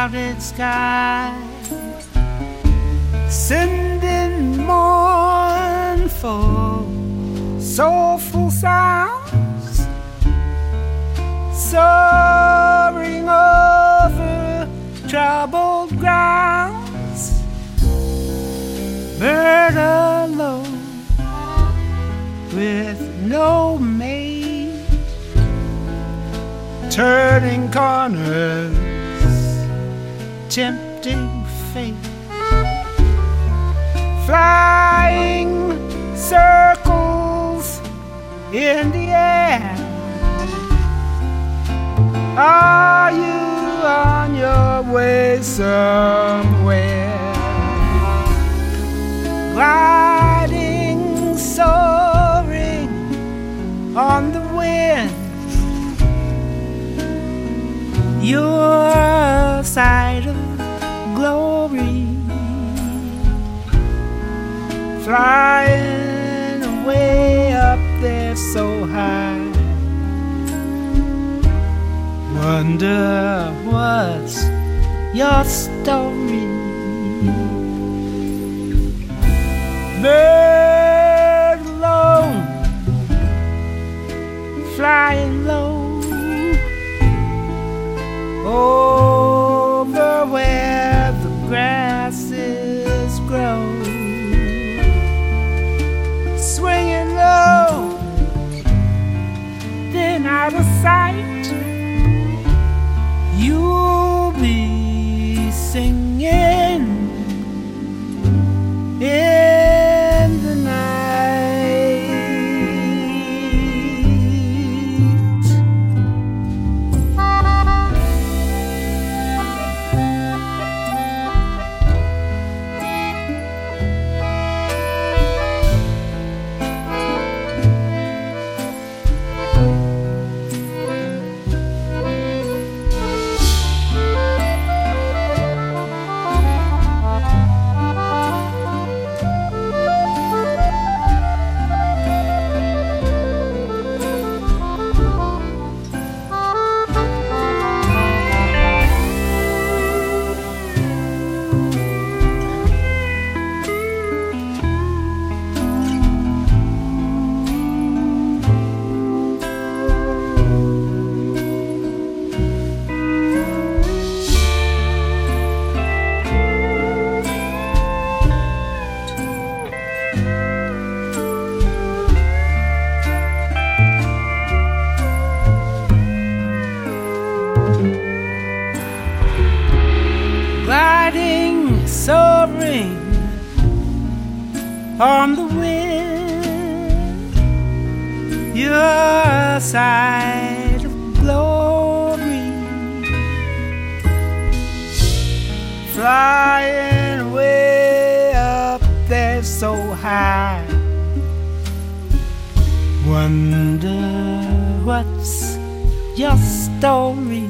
clouded sky, sending mournful, soulful sounds, soaring over troubled grounds. Bird alone with no mate, turning corners, tempting fate, flying circles in the air. Are you on your way somewhere? Gliding, soaring on the wind, your sight of glory, flying away up there so high. Wonder what's your story? Bird alone, flying low over where the grasses grow, swinging low, then out of sight. You'll be singing in the night. Gliding, soaring on the wind, your sight of glory, flying way up there so high. Wonder what's your story?